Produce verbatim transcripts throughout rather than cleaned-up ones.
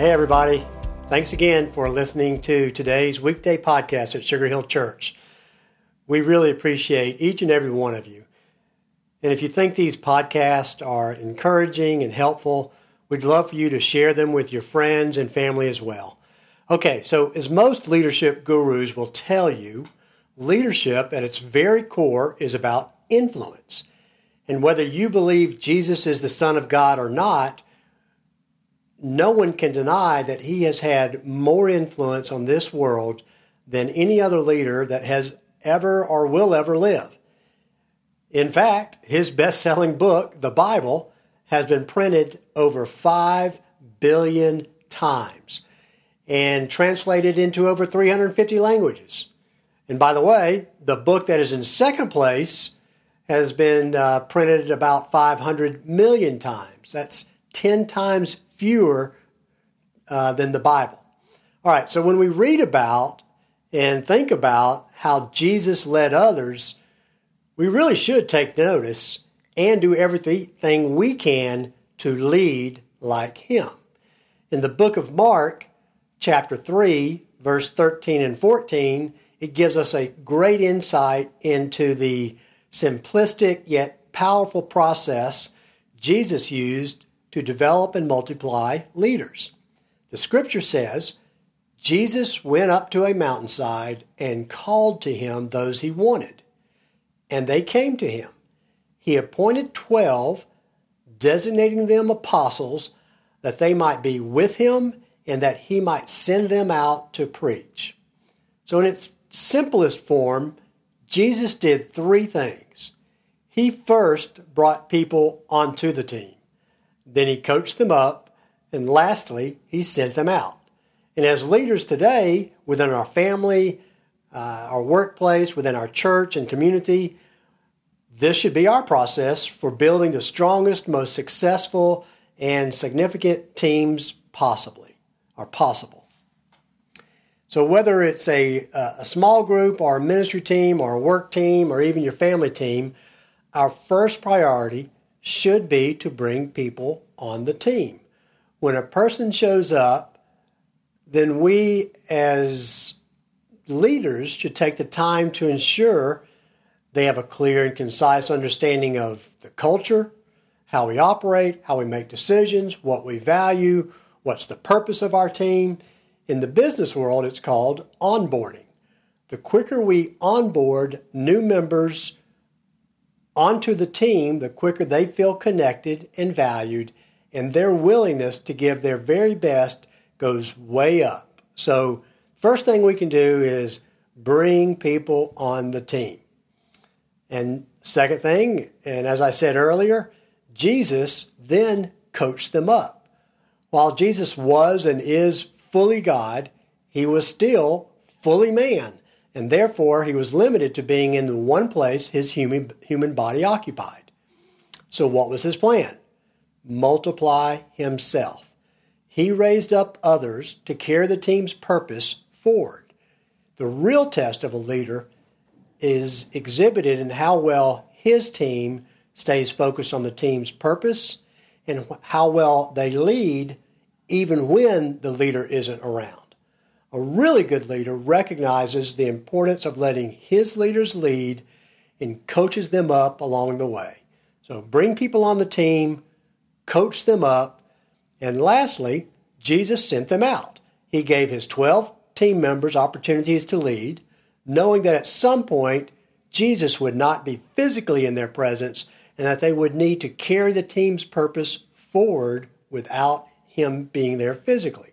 Hey everybody, thanks again for listening to today's weekday podcast at Sugar Hill Church. We really appreciate each and every one of you. And if you think these podcasts are encouraging and helpful, we'd love for you to share them with your friends and family as well. Okay, so as most leadership gurus will tell you, leadership at its very core is about influence. And whether you believe Jesus is the Son of God or not, no one can deny that he has had more influence on this world than any other leader that has ever or will ever live. In fact, his best-selling book, the Bible, has been printed over five billion times and translated into over three hundred fifty languages. And by the way, the book that is in second place has been uh, printed about five hundred million times. That's ten times fewer uh, than the Bible. All right, so when we read about and think about how Jesus led others, we really should take notice and do everything we can to lead like him. In the book of Mark, chapter three, verse thirteen and fourteen, it gives us a great insight into the simplistic yet powerful process Jesus used to develop and multiply leaders. The scripture says, Jesus went up to a mountainside and called to him those he wanted, and they came to him. He appointed twelve, designating them apostles, that they might be with him and that he might send them out to preach. So in its simplest form, Jesus did three things. He first brought people onto the team. Then he coached them up, and lastly, he sent them out. And as leaders today, within our family, uh, our workplace, within our church and community, this should be our process for building the strongest, most successful, and significant teams possibly, or possible. So whether it's a, a small group or a ministry team or a work team or even your family team, our first priority should be to bring people on the team. When a person shows up, then we as leaders should take the time to ensure they have a clear and concise understanding of the culture, how we operate, how we make decisions, what we value, what's the purpose of our team. In the business world, it's called onboarding. The quicker we onboard new members onto the team, the quicker they feel connected and valued, and their willingness to give their very best goes way up. So first thing we can do is bring people on the team. And second thing, and as I said earlier, Jesus then coached them up. While Jesus was and is fully God, he was still fully man. And therefore, he was limited to being in the one place his human, human body occupied. So what was his plan? Multiply himself. He raised up others to carry the team's purpose forward. The real test of a leader is exhibited in how well his team stays focused on the team's purpose and how well they lead even when the leader isn't around. A really good leader recognizes the importance of letting his leaders lead and coaches them up along the way. So bring people on the team, coach them up, and lastly, Jesus sent them out. He gave his twelve team members opportunities to lead, knowing that at some point Jesus would not be physically in their presence and that they would need to carry the team's purpose forward without him being there physically.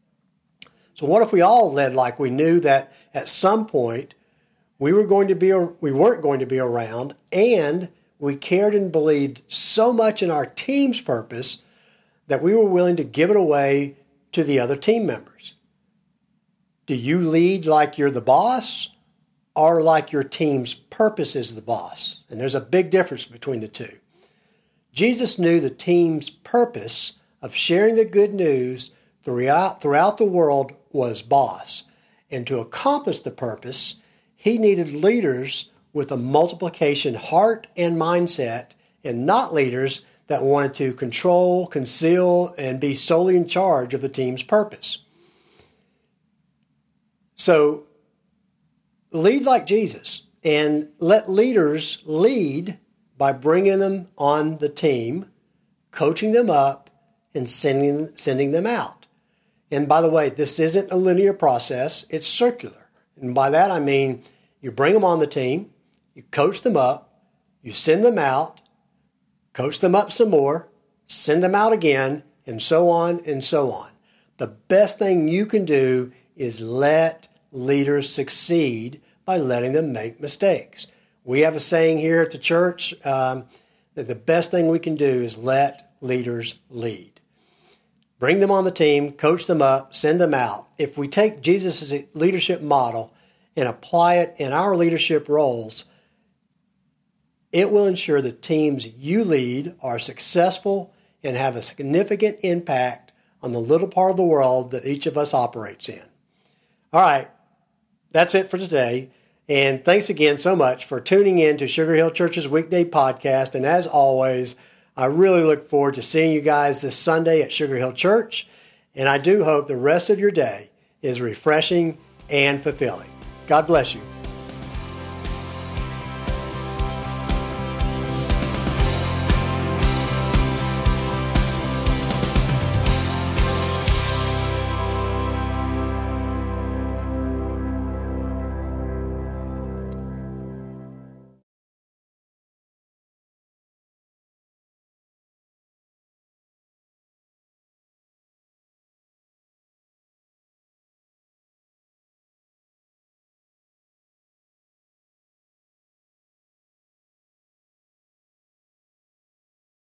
So what if we all led like we knew that at some point we were going to be, we weren't going to be around, and we cared and believed so much in our team's purpose that we were willing to give it away to the other team members? Do you lead like you're the boss or like your team's purpose is the boss? And there's a big difference between the two. Jesus knew the team's purpose of sharing the good news throughout, throughout the world was boss. And to accomplish the purpose, he needed leaders with a multiplication heart and mindset, and not leaders that wanted to control, conceal, and be solely in charge of the team's purpose. So lead like Jesus and let leaders lead by bringing them on the team, coaching them up, and sending, sending them out. And by the way, this isn't a linear process, it's circular. And by that I mean you bring them on the team, you coach them up, you send them out, coach them up some more, send them out again, and so on and so on. The best thing you can do is let leaders succeed by letting them make mistakes. We have a saying here at the church um, that the best thing we can do is let leaders lead. Bring them on the team, coach them up, send them out. If we take Jesus' leadership model and apply it in our leadership roles, it will ensure the teams you lead are successful and have a significant impact on the little part of the world that each of us operates in. All right, that's it for today. And thanks again so much for tuning in to Sugar Hill Church's weekday podcast. And as always, I really look forward to seeing you guys this Sunday at Sugar Hill Church. And I do hope the rest of your day is refreshing and fulfilling. God bless you.